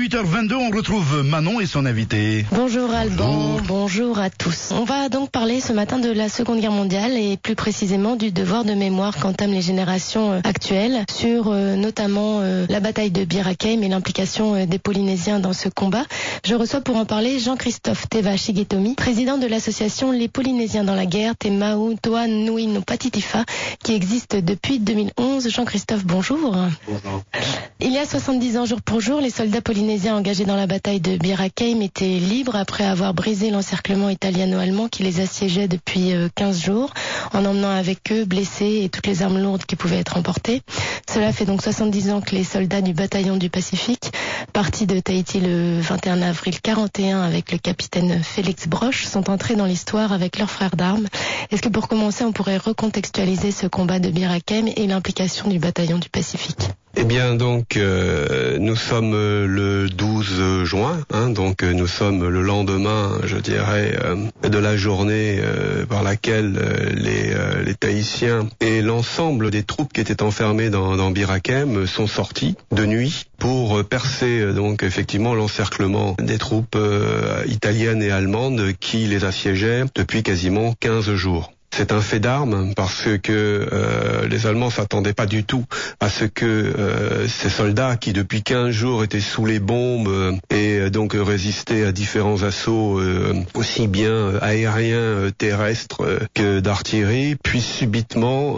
8h22, on retrouve Manon et son invité. Bonjour Alban, bonjour à tous. On va donc parler ce matin de la Seconde Guerre mondiale et plus précisément du devoir de mémoire qu'entament les générations actuelles sur notamment la bataille de Bir Hakeim et l'implication des Polynésiens dans ce combat. Je reçois pour en parler Jean-Christophe Teva Shigetomi, président de l'association Les Polynésiens dans la guerre, Te Mau Toa Nui no Patitifa, qui existe depuis 2011. Jean-Christophe, bonjour. Bonjour. Il y a 70 ans jour pour jour, les soldats polynésiens engagés dans la bataille de Bir Hakeim étaient libres après avoir brisé l'encerclement italiano-allemand qui les assiégeait depuis 15 jours, en emmenant avec eux blessés et toutes les armes lourdes qui pouvaient être emportées. Cela fait donc 70 ans que les soldats du bataillon du Pacifique, partis de Tahiti le 21 avril 41 avec le capitaine Félix Broche, sont entrés dans l'histoire avec leurs frères d'armes. Est-ce que pour commencer, on pourrait recontextualiser ce combat de Bir Hakeim et l'implication du bataillon du Pacifique ? Eh bien donc nous sommes le 12 juin, donc nous sommes le lendemain, je dirais, de la journée par laquelle les Tahitiens et l'ensemble des troupes qui étaient enfermées dans Bir Hakeim sont sortis de nuit pour percer donc effectivement l'encerclement des troupes italiennes et allemandes qui les assiégeaient depuis quasiment 15 jours. C'est un fait d'armes parce que les Allemands s'attendaient pas du tout à ce que ces soldats qui depuis 15 jours étaient sous les bombes et donc résistaient à différents assauts aussi bien aériens, terrestres que d'artillerie puissent subitement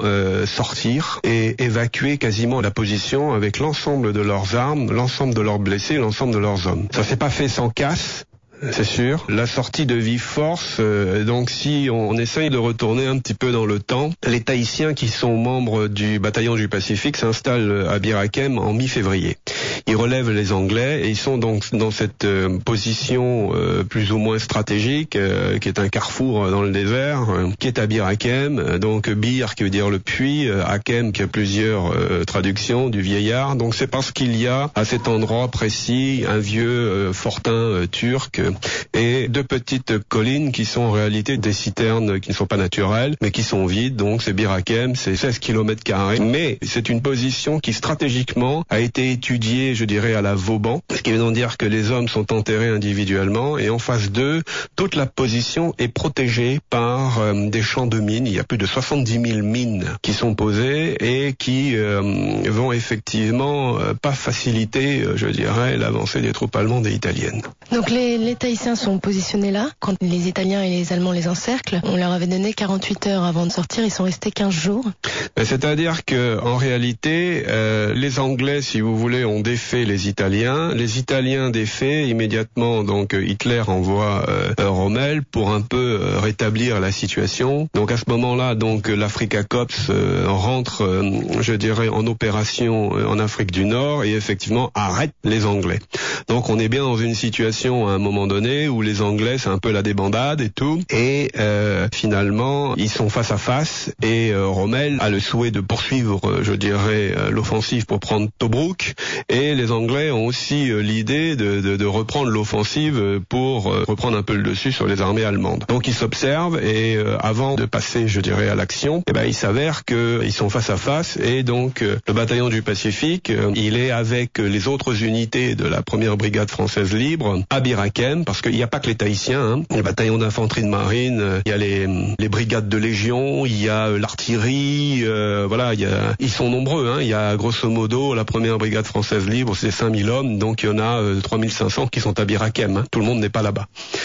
sortir et évacuer quasiment la position avec l'ensemble de leurs armes, l'ensemble de leurs blessés, l'ensemble de leurs hommes. Ça s'est pas fait sans casse. C'est sûr. La sortie de vive force, donc si on essaye de retourner un petit peu dans le temps, les Tahitiens qui sont membres du bataillon du Pacifique s'installent à Bir Hakeim en mi-février. Ils relèvent les Anglais et ils sont donc dans cette position plus ou moins stratégique, qui est un carrefour dans le désert, qui est à Bir Hakeim. Donc Bir qui veut dire le puits, Hakeim qui a plusieurs traductions du vieillard. Donc c'est parce qu'il y a à cet endroit précis un vieux fortin turc et deux petites collines qui sont en réalité des citernes qui ne sont pas naturelles, mais qui sont vides. Donc c'est Bir Hakeim, c'est 16 km². Mais c'est une position qui stratégiquement a été étudiée, je dirais, à la Vauban, ce qui veut donc dire que les hommes sont enterrés individuellement et en face d'eux, toute la position est protégée par des champs de mines. Il y a plus de 70 000 mines qui sont posées et qui vont effectivement pas faciliter, je dirais, l'avancée des troupes allemandes et italiennes. Donc les Tahitiens sont positionnés là. Quand les Italiens et les Allemands les encerclent, on leur avait donné 48 heures avant de sortir. Ils sont restés 15 jours. C'est-à-dire que en réalité, les Anglais, si vous voulez, ont défait les Italiens. Les Italiens défaits immédiatement. Donc Hitler envoie Rommel pour un peu rétablir la situation. Donc à ce moment-là, donc l'Africa Corps rentre, je dirais, en opération en Afrique du Nord et effectivement arrête les Anglais. Donc on est bien dans une situation à un moment donné où les Anglais, c'est un peu la débandade et tout, et finalement ils sont face à face et Rommel a le souhait de poursuivre, je dirais, l'offensive pour prendre Tobruk, et les Anglais ont aussi l'idée de reprendre l'offensive pour reprendre un peu le dessus sur les armées allemandes. Donc ils s'observent et avant de passer, je dirais, à l'action, il s'avère qu'ils sont face à face et donc le bataillon du Pacifique, il est avec les autres unités de la première brigade française libre à Bir Hakeim, parce qu'il n'y a pas que les Tahitiens, les bataillons d'infanterie de marine, il y a les brigades de légion, il y a l'artillerie, voilà, ils sont nombreux, il y a grosso modo la première brigade française libre, c'est 5000 hommes, donc il y en a 3500 qui sont à Bir Hakeim, tout le monde n'est pas là-bas.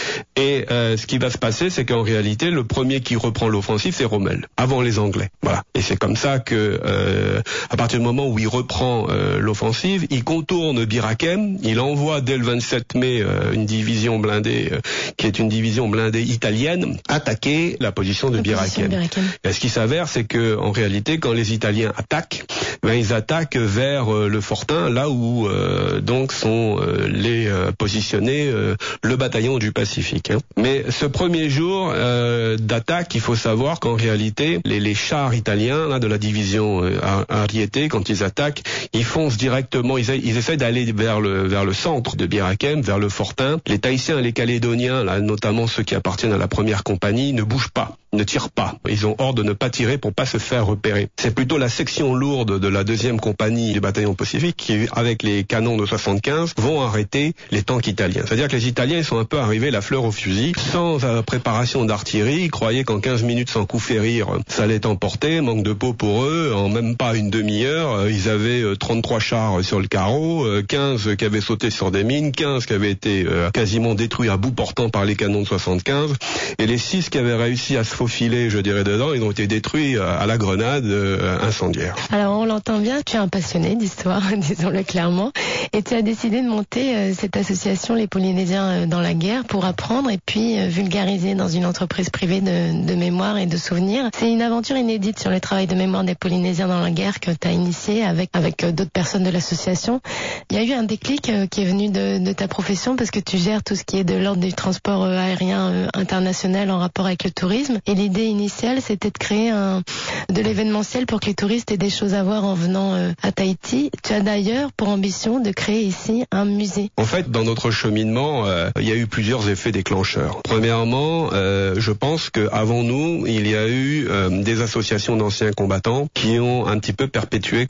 Et ce qui va se passer, c'est qu'en réalité, le premier qui reprend l'offensive, c'est Rommel, avant les Anglais. Voilà. Et c'est comme ça que, à partir du moment où il reprend l'offensive, il contourne Bir Hakeim, il envoie dès le 27 mai une division blindée, qui est une division blindée italienne, attaquer la position de Bir Hakeim. Et ce qui s'avère, c'est que en réalité, quand les Italiens attaquent, ils attaquent vers le fortin, là où donc sont les positionnés le bataillon du Pacifique. Mais ce premier jour d'attaque, il faut savoir qu'en réalité, les chars italiens là, de la division Ariete, quand ils attaquent, ils foncent directement, ils essaient d'aller vers le centre de Bir Hakeim, vers le fortin. Les Tahitiens et les Calédoniens, là, notamment ceux qui appartiennent à la première compagnie, ne bougent pas. ne tirent pas. Ils ont ordre de ne pas tirer pour pas se faire repérer. C'est plutôt la section lourde de la 2e compagnie du bataillon Pacifique qui, avec les canons de 75, vont arrêter les tanks italiens. C'est-à-dire que les Italiens ils sont un peu arrivés la fleur au fusil, sans préparation d'artillerie. Ils croyaient qu'en 15 minutes sans coup férir, ça allait emporter. Manque de peau pour eux. En même pas une demi-heure, ils avaient 33 chars sur le carreau, 15 qui avaient sauté sur des mines, 15 qui avaient été quasiment détruits à bout portant par les canons de 75, et les 6 qui avaient réussi à se faufiler, je dirais, dedans, ils ont été détruits à la grenade incendiaire. Alors on l'entend bien, tu es un passionné d'histoire, disons-le clairement, et tu as décidé de monter cette association Les Polynésiens dans la guerre pour apprendre et puis vulgariser dans une entreprise privée de mémoire et de souvenirs. C'est une aventure inédite sur le travail de mémoire des Polynésiens dans la guerre que tu as initié avec d'autres personnes de l'association. Il y a eu un déclic qui est venu de ta profession parce que tu gères tout ce qui est de l'ordre du transport aérien international en rapport avec le tourisme. Et l'idée initiale, c'était de créer de l'événementiel pour que les touristes aient des choses à voir en venant à Tahiti. Tu as d'ailleurs pour ambition de créer ici un musée. En fait, dans notre cheminement, il y a eu plusieurs effets déclencheurs. Premièrement, je pense qu'avant nous, il y a eu des associations d'anciens combattants qui ont un petit peu perpétué,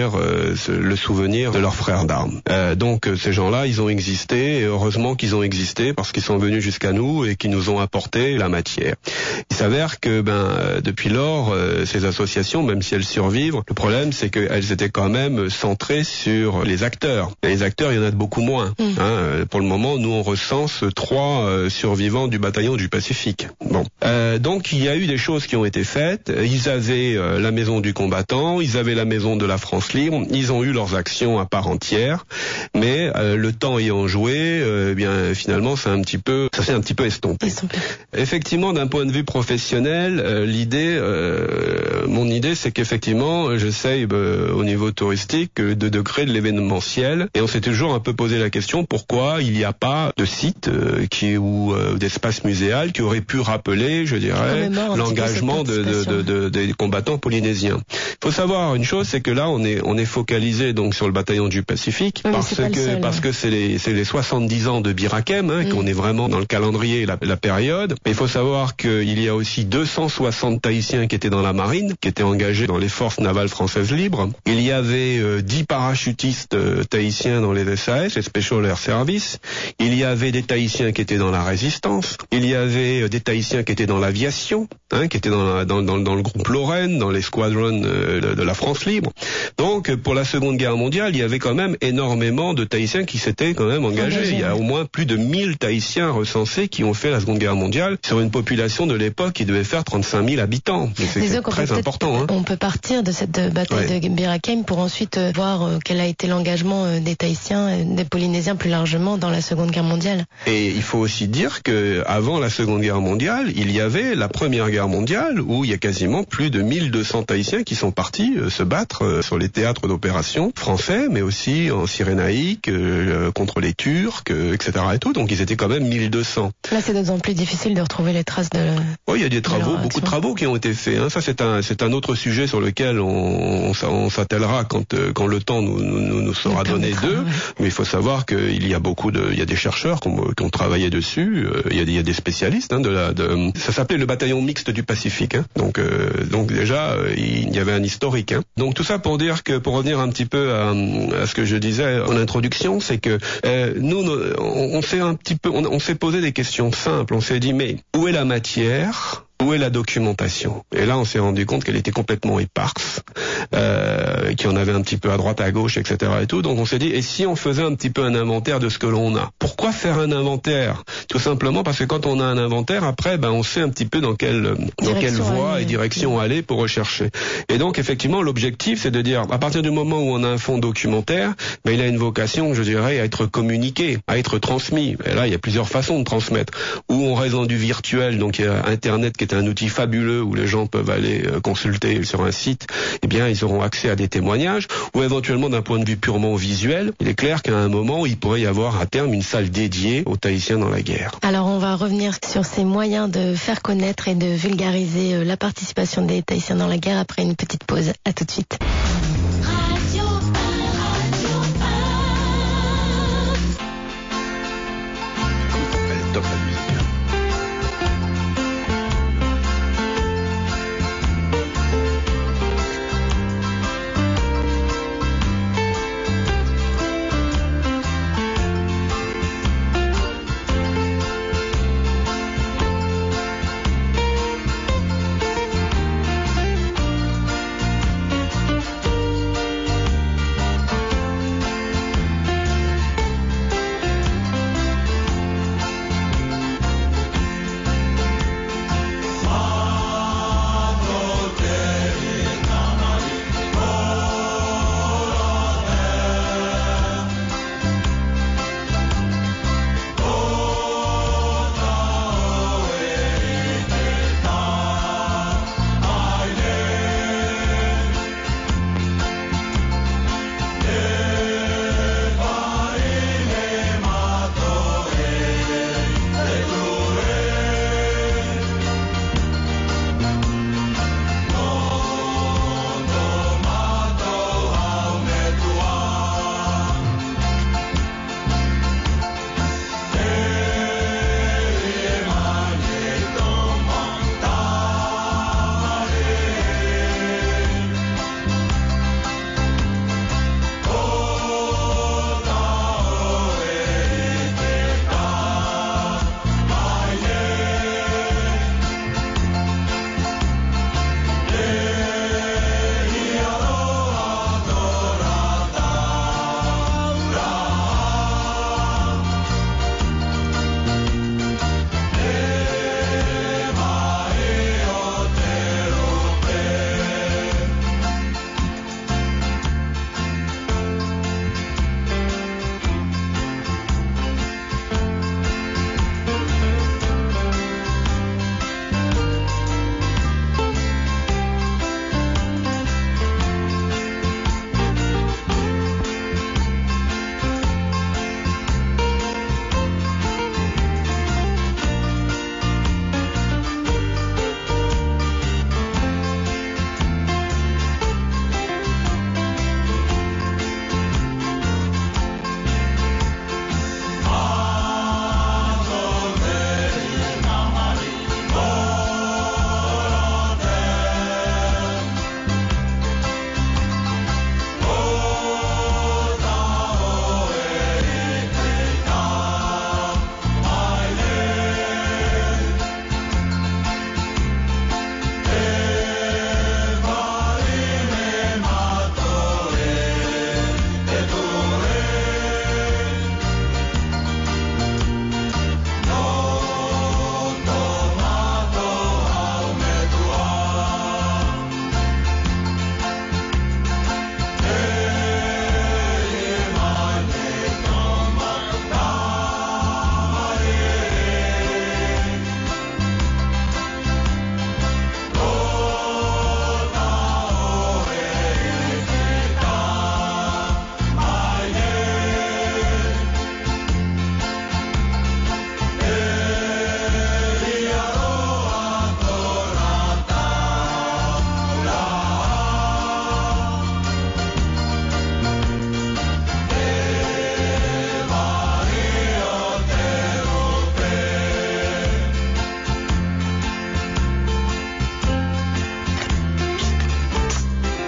le souvenir de leurs frères d'armes. Donc ces gens-là, ils ont existé, et heureusement qu'ils ont existé parce qu'ils sont venus jusqu'à nous et qu'ils nous ont apporté la matière. Il s'avère que depuis lors, ces associations, même si elles survivent, le problème c'est qu'elles étaient quand même centrées sur les acteurs. Et les acteurs, il y en a de beaucoup moins. Pour le moment, nous on recense 3 survivants du bataillon du Pacifique. Donc il y a eu des choses qui ont été faites. Ils avaient la maison du combattant, ils avaient la maison de la France libre, ils ont eu leurs actions à part entière, mais le temps ayant joué, finalement ça s'est un petit peu estompé. Effectivement, d'un point de vue professionnel, mon idée c'est qu'effectivement j'essaye au niveau touristique de créer de l'événementiel, et on s'est toujours un peu posé la question pourquoi il n'y a pas de site ou d'espace muséal qui aurait pu rappeler, je dirais, l'engagement des combattants polynésiens. Il faut savoir une chose, c'est que là on est focalisé donc sur le bataillon du Pacifique parce que c'est les 70 ans de Bir Hakeim, qu'on est vraiment dans le calendrier la période. Mais il faut savoir qu'il y a aussi 260 Tahitiens qui étaient dans la marine, qui étaient engagés dans les forces navales françaises libres. Il y avait 10 parachutistes tahitiens dans les SAS, les Special Air Service. Il y avait des Tahitiens qui étaient dans la résistance. Il y avait des Tahitiens qui étaient dans l'aviation, qui étaient dans le groupe Lorraine, dans les squadrons de la France libre. Donc pour la Seconde Guerre mondiale, il y avait quand même énormément de Tahitiens qui s'étaient quand même engagés. Il y a au moins plus de 1000 Tahitiens recensés qui ont fait la Seconde Guerre mondiale sur une population de l'époque qui devait faire 35 000 habitants. C'est très important. On peut partir de cette bataille de Bir Hakeim pour ensuite voir quel a été l'engagement des Tahitiens, des Polynésiens plus largement dans la Seconde Guerre mondiale. Et il faut aussi dire que avant la Seconde Guerre mondiale, il y avait la Première Guerre mondiale où il y a quasiment plus de 1200 Tahitiens qui sont partis se battre sur les théâtres d'opération français, mais aussi en Cyrénaïque, contre les Turcs, etc. et tout. Donc ils étaient quand même 1200. Là, c'est d'autant plus difficile de retrouver les traces de... Oui, il y a des travaux, beaucoup de travaux qui ont été faits. Ça, c'est un autre sujet sur lequel on s'attellera quand le temps nous sera donné d'eux. Mais il faut savoir qu'il y a il y a des chercheurs qui ont travaillé dessus. Il y a des spécialistes ça s'appelait le bataillon mixte du Pacifique. Donc déjà, il y avait un historique. Donc tout ça pour dire que, pour revenir un petit peu à ce que je disais en introduction, c'est que nous, on s'est posé des questions simples. On s'est dit, mais où est la matière ? Où est la documentation? Et là, on s'est rendu compte qu'elle était complètement éparse, qu'il y en avait un petit peu à droite, à gauche, etc. et tout. Donc on s'est dit, et si on faisait un petit peu un inventaire de ce que l'on a? Pourquoi faire un inventaire? Tout simplement parce que quand on a un inventaire, après, on sait un petit peu dans quelle voie et direction aller pour rechercher. Et donc, effectivement, l'objectif, c'est de dire, à partir du moment où on a un fonds documentaire, il a une vocation, je dirais, à être communiqué, à être transmis. Et là, il y a plusieurs façons de transmettre. Ou on reste dans du virtuel, donc il y a Internet qui est un outil fabuleux où les gens peuvent aller consulter sur un site, ils auront accès à des témoignages, ou éventuellement d'un point de vue purement visuel, il est clair qu'à un moment, il pourrait y avoir à terme une salle dédiée aux Tahitiens dans la guerre. Alors on va revenir sur ces moyens de faire connaître et de vulgariser la participation des Tahitiens dans la guerre après une petite pause. À tout de suite.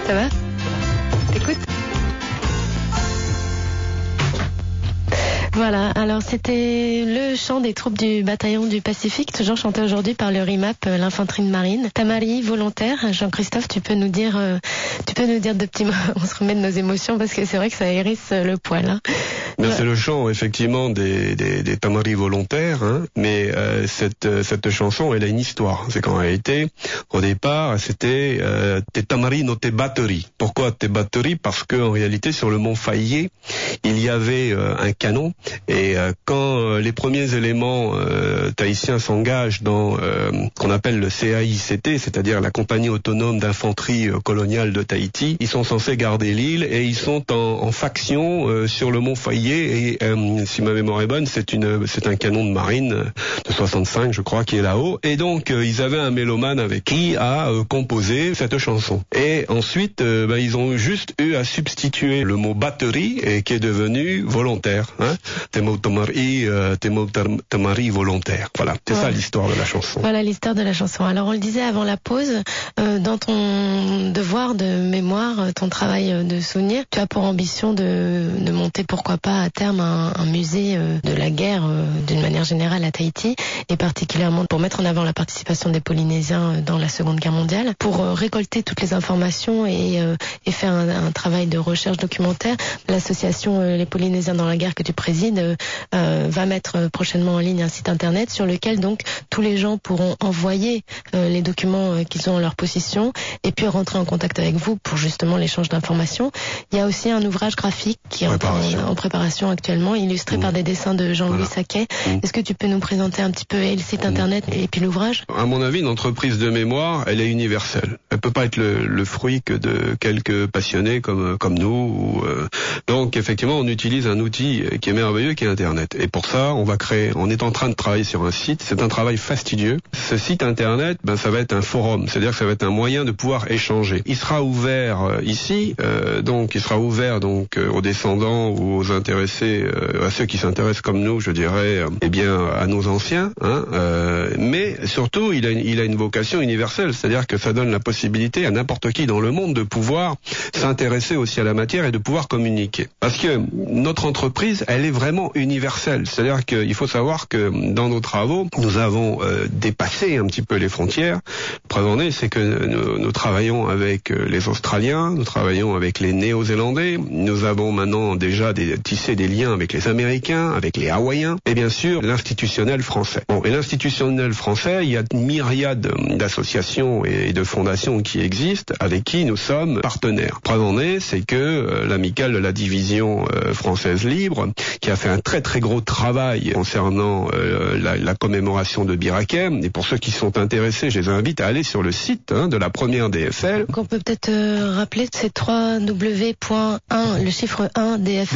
Ça va? T'écoutes? Voilà, alors c'était le chant des troupes du bataillon du Pacifique, toujours chanté aujourd'hui par le RIMAP, l'infanterie de marine. Tamari, volontaire. Jean-Christophe, tu peux nous dire deux petits mots. On se remet de nos émotions parce que c'est vrai que ça hérisse le poil. Hein. Ben, c'est le chant effectivement des Tamari volontaires, hein, mais cette chanson, elle a une histoire. C'est qu'en réalité, au départ, c'était Te Tamari no te batterie. Pourquoi te batterie? Parce que en réalité, sur le mont Fayet, il y avait un canon. Et quand les premiers éléments tahitiens s'engagent dans qu'on appelle le CAICT, c'est-à-dire la compagnie autonome d'infanterie coloniale de Tahiti, ils sont censés garder l'île et ils sont en faction sur le mont Fayet. Et si ma mémoire est bonne, c'est un canon de marine de 65, je crois, qui est là-haut. Et donc ils avaient un mélomane avec qui a composé cette chanson. Et ensuite, ils ont juste eu à substituer le mot batterie et qui est devenu volontaire. Hein. Temo Tamari volontaire. Voilà, c'est ça l'histoire de la chanson. Voilà l'histoire de la chanson. Alors on le disait avant la pause, dans ton devoir de mémoire, ton travail de souvenir, tu as pour ambition de monter, pourquoi pas à terme, un musée de la guerre d'une manière générale à Tahiti, et particulièrement pour mettre en avant la participation des Polynésiens dans la Seconde Guerre mondiale, pour récolter toutes les informations et faire un travail de recherche documentaire. L'association Les Polynésiens dans la guerre que tu présides va mettre prochainement en ligne un site internet sur lequel donc tous les gens pourront envoyer les documents qu'ils ont en leur possession et puis rentrer en contact avec vous pour justement l'échange d'informations. Il y a aussi un ouvrage graphique qui est en préparation actuellement, illustré par des dessins de Jean-Louis Saquet. Est-ce que tu peux nous présenter un petit peu le site internet et puis l'ouvrage? À mon avis, une entreprise de mémoire, elle est universelle. Elle peut pas être le fruit que de quelques passionnés comme nous. Donc effectivement, on utilise un outil qui est merveilleux, qui est Internet. Et pour ça, on est en train de travailler sur un site. C'est un travail fastidieux. Ce site Internet, ça va être un forum. C'est-à-dire que ça va être un moyen de pouvoir échanger. Il sera ouvert ici, il sera ouvert aux descendants ou aux intéressés, à ceux qui s'intéressent comme nous, je dirais, à nos anciens. Hein, mais surtout, il a une vocation universelle. C'est-à-dire que ça donne la possibilité à n'importe qui dans le monde de pouvoir s'intéresser aussi à la matière et de pouvoir communiquer. Parce que notre entreprise, elle est vraiment universelle. C'est-à-dire qu'il faut savoir que dans nos travaux, nous avons dépassé un petit peu les frontières. Preuve en est, c'est que nous travaillons avec les Australiens, nous travaillons avec les Néo-Zélandais, nous avons maintenant déjà tissé des liens avec les Américains, avec les Hawaïens, et bien sûr l'institutionnel français. Bon, et l'institutionnel français, il y a une myriade d'associations et de fondations qui existent, avec qui nous sommes partenaires. Preuve en est, c'est que l'amicale de la division française libre, qui a fait un très très gros travail concernant la commémoration de Bir Hakeim, et pour ceux qui sont intéressés, je les invite à aller sur le site de la première DFL. Donc on peut peut-être rappeler, c'est www.1, le chiffre 1,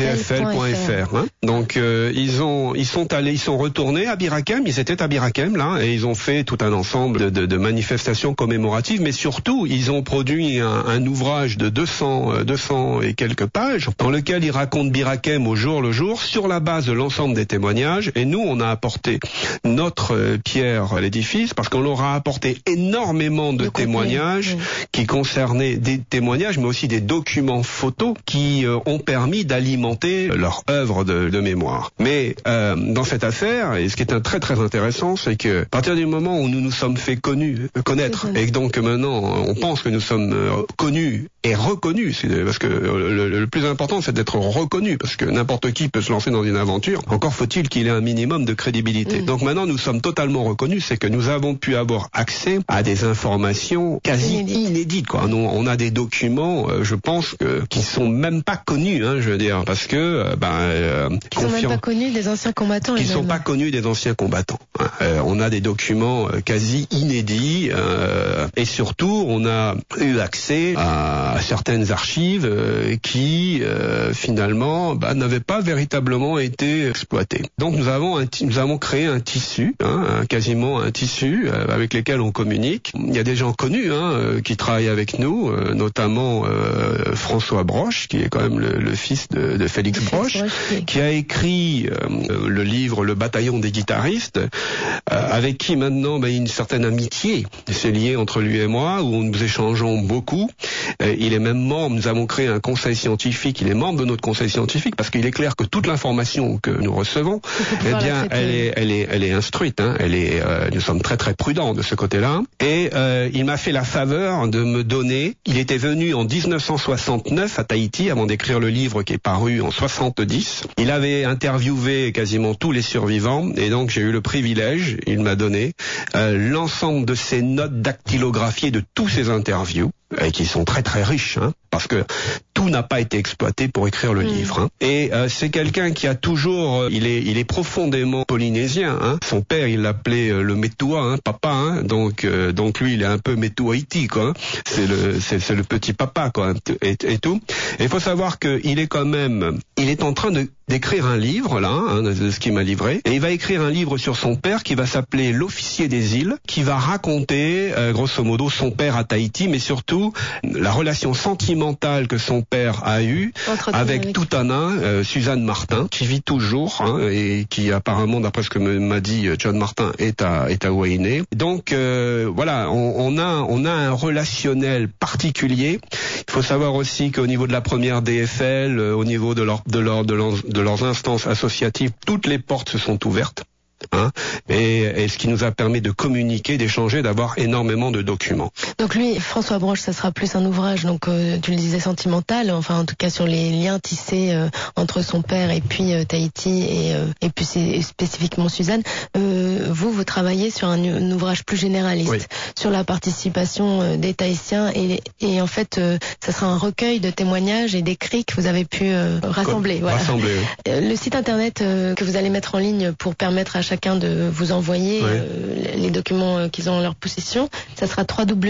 dfl.fr. Hein. Donc ils sont retournés à Bir Hakeim, ils étaient à Bir Hakeim là, et ils ont fait tout un ensemble de manifestations commémoratives, mais surtout ils ont produit un ouvrage de 200 et quelques pages, dans lequel ils racontent Bir Hakeim au jour le jour, sur la base de l'ensemble des témoignages, et nous on a apporté notre pierre à l'édifice, parce qu'on leur a apporté énormément de témoignages qui concernaient des témoignages, mais aussi des documents photos qui ont permis d'alimenter leur œuvre de mémoire. Mais dans cette affaire, et ce qui est très très intéressant, c'est que à partir du moment où nous nous sommes fait connaître, et donc maintenant on pense que nous sommes connus et reconnus, parce que le plus important c'est d'être reconnu, parce que n'importe qui peut se lancer dans une aventure, encore faut-il qu'il ait un minimum de crédibilité. Donc maintenant nous sommes totalement reconnus, c'est que nous avons pu avoir accès à des informations quasi inédites, quoi. On a des documents, je pense, qui sont même pas connus, je veux dire, parce que qui sont même pas connus des anciens combattants. Qui sont pas connus des anciens combattants. On a des documents quasi inédits, et surtout on a eu accès à certaines archives qui finalement n'avaient pas véritablement été exploitées. Donc nous avons créé un tissu, quasiment un tissu avec lesquels on communique. Il y a des gens connus qui travaillent avec nous, notamment François Broche, qui est quand même le fils de Félix Broche. Broche, qui a écrit le livre Le bataillon des guitaristes, avec qui maintenant il y a une certaine amitié s'est liée entre lui et moi, où nous échangeons beaucoup. Il est même membre, nous avons créé un conseil scientifique, il est membre de notre conseil scientifique, parce qu'il est clair que toute l'information que nous recevons, elle est instruite, hein, nous sommes très très prudents de ce côté-là. Et il m'a fait la faveur de me donner, il était venu en 1969 à Tahiti avant d'écrire le livre qui est paru en 70. Il avait interviewé quasiment tous les survivants et donc j'ai eu le privilège, il m'a donné l'ensemble de ses notes dactylographiées de tous ses interviews, et qui sont très très riches, hein, parce que tout n'a pas été exploité pour écrire le livre. Hein. Et c'est quelqu'un qui a toujours, il est profondément polynésien. Hein. Son père, il l'appelait le Metua, hein, papa. Hein. Donc lui, il est un peu Metuaiti, quoi. Hein. C'est le petit papa, quoi, et tout. Et il faut savoir que il est en train d'écrire un livre là, hein, de ce qu'il m'a livré, et il va écrire un livre sur son père qui va s'appeler L'officier des îles, qui va raconter grosso modo son père à Tahiti, mais surtout la relation sentimentale que son père a eue avec Tutana, Suzanne Martin, qui vit toujours, hein, et qui apparemment, d'après ce que m'a dit John Martin, est à Wainé. Donc voilà, on a un relationnel particulier. Il faut savoir aussi qu'au niveau de la première DFL, au niveau de leurs instances associatives, toutes les portes se sont ouvertes. Hein, et ce qui nous a permis de communiquer, d'échanger, d'avoir énormément de documents. Donc lui, François Broche, ça sera plus un ouvrage, donc tu le disais sentimental, enfin en tout cas sur les liens tissés entre son père et puis Tahiti et puis c'est spécifiquement Suzanne. Vous travaillez sur un ouvrage plus généraliste, oui, sur la participation des Tahitiens et en fait ça sera un recueil de témoignages et d'écrits que vous avez pu rassembler. Voilà. Oui. Le site internet que vous allez mettre en ligne pour permettre à chacun de vous envoyer les documents qu'ils ont en leur possession, ça sera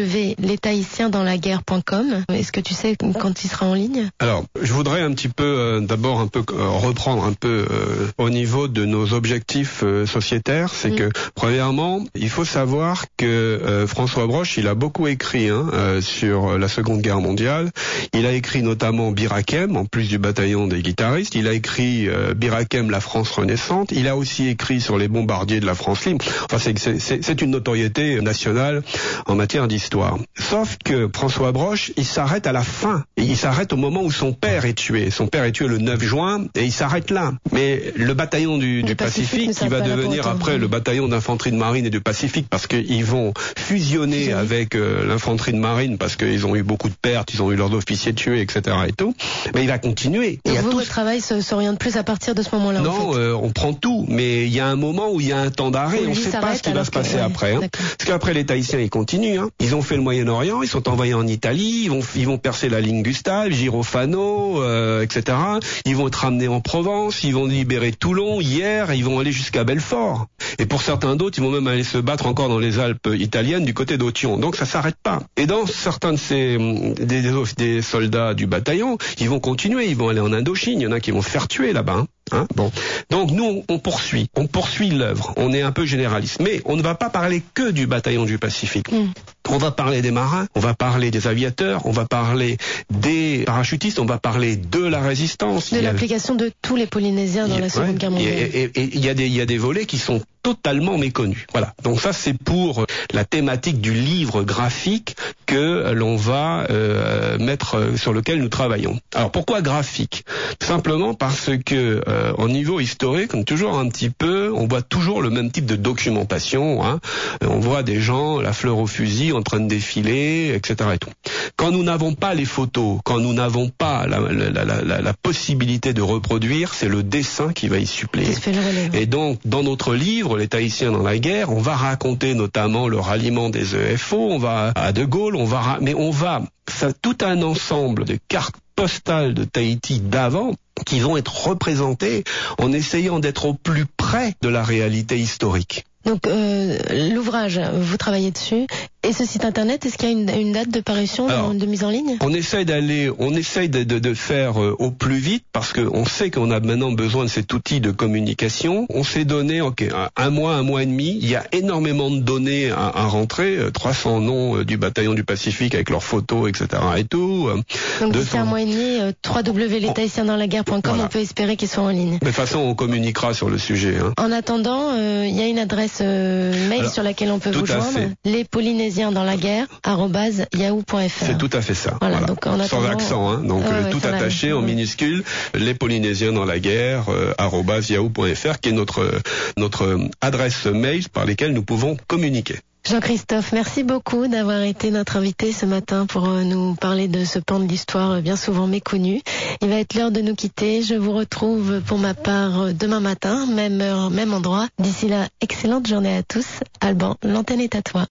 www.lestahitiensdansla-guerre.com. Est-ce que tu sais quand il sera en ligne? Alors, je voudrais un petit peu reprendre un peu au niveau de nos objectifs sociétaires. C'est que premièrement, il faut savoir que François Broche, il a beaucoup écrit sur la Seconde Guerre mondiale. Il a écrit notamment Birakem, en plus du bataillon des guitaristes. Il a écrit Birakem, la France renaissante. Il a aussi écrit sur les bombardiers de la France libre. Enfin, c'est une notoriété nationale en matière d'histoire. Sauf que François Broche, il s'arrête à la fin. Et il s'arrête au moment où son père est tué. Son père est tué le 9 juin et il s'arrête là. Mais le bataillon du Pacifique, qui va devenir après le bataillon d'infanterie de marine et du Pacifique, parce qu'ils vont fusionner avec l'infanterie de marine, parce qu'ils ont eu beaucoup de pertes, ils ont eu leurs officiers tués, etc. et tout. Mais il va continuer. Et votre travail s'oriente plus à partir de ce moment-là? Non, en fait. On prend tout, mais il y a un moment où il y a un temps d'arrêt, on ne sait pas ce qui va se passer après. Hein. Parce qu'après les Tahitiens, ils continuent. Hein. Ils ont fait le Moyen-Orient, ils sont envoyés en Italie, ils vont percer la ligne Gustave, Girofano, etc. Ils vont être ramenés en Provence, ils vont libérer Toulon, hier, ils vont aller jusqu'à Belfort. Et pour certains d'autres, ils vont même aller se battre encore dans les Alpes italiennes du côté d'Authion. Donc ça s'arrête pas. Et dans certains de des soldats du bataillon, ils vont continuer, ils vont aller en Indochine, il y en a qui vont se faire tuer là-bas. Hein. Bon. Donc nous, on poursuit l'œuvre, on est un peu généraliste, mais on ne va pas parler que du bataillon du Pacifique. On va parler des marins, on va parler des aviateurs, on va parler des parachutistes, on va parler de la résistance. De l'application de tous les Polynésiens dans la Seconde Guerre mondiale. Et il y a des volets qui sont totalement méconnus. Voilà. Donc ça, c'est pour la thématique du livre graphique que l'on va mettre sur lequel nous travaillons. Alors pourquoi graphique? Tout simplement parce que au niveau historique, on voit toujours le même type de documentation. Hein. On voit des gens, la fleur au fusil, en train de défiler, etc. et tout. Quand nous n'avons pas les photos, quand nous n'avons pas la possibilité de reproduire, c'est le dessin qui va y suppléer. Et donc, dans notre livre, Les Tahitiens dans la guerre, on va raconter notamment le ralliement des EFO, on va à De Gaulle, ça tout un ensemble de cartes postales de Tahiti d'avant qui vont être représentées en essayant d'être au plus près de la réalité historique. Donc l'ouvrage, vous travaillez dessus. Et ce site internet, est-ce qu'il y a une date de parution, de mise en ligne? On essaye de faire au plus vite parce qu'on sait qu'on a maintenant besoin de cet outil de communication. On s'est donné un mois et demi. Il y a énormément de données à rentrer, 300 noms du bataillon du Pacifique avec leurs photos, etc. et tout. Donc d'ici un mois et demi, www.lesthaïtiendansla-guerre.com, voilà. On peut espérer qu'ils soient en ligne. De toute façon, on communiquera sur le sujet. En attendant, il y a une adresse mail sur laquelle on peut vous joindre. lespolynésiensdansla-guerre@yahoo.fr. C'est tout à fait ça. Voilà. Donc en attendant, sans accent, donc tout attaché en minuscule. Les Polynésiens dans la guerre @yahoo.fr, qui est notre adresse mail par lesquelles nous pouvons communiquer. Jean-Christophe, merci beaucoup d'avoir été notre invité ce matin pour nous parler de ce pan de l'histoire bien souvent méconnu. Il va être l'heure de nous quitter. Je vous retrouve pour ma part demain matin, même heure, même endroit. D'ici là, excellente journée à tous. Alban, l'antenne est à toi.